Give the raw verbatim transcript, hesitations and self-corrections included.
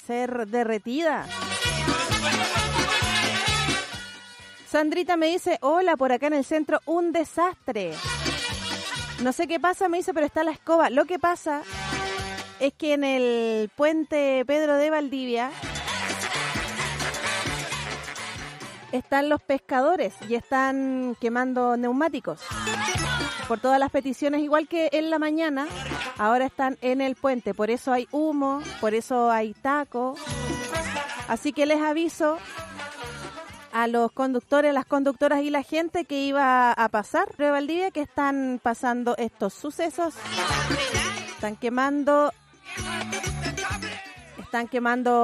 ser derretida. Sandrita me dice, hola, por acá en el centro, un desastre. No sé qué pasa, me dice, pero está la escoba. Lo que pasa es que en el puente Pedro de Valdivia están los pescadores y están quemando neumáticos. Por todas las peticiones, igual que en la mañana, ahora están en el puente. Por eso hay humo, por eso hay taco. Así que les aviso a los conductores, las conductoras y la gente que iba a pasar de Valdivia que están pasando estos sucesos. Están quemando, están quemando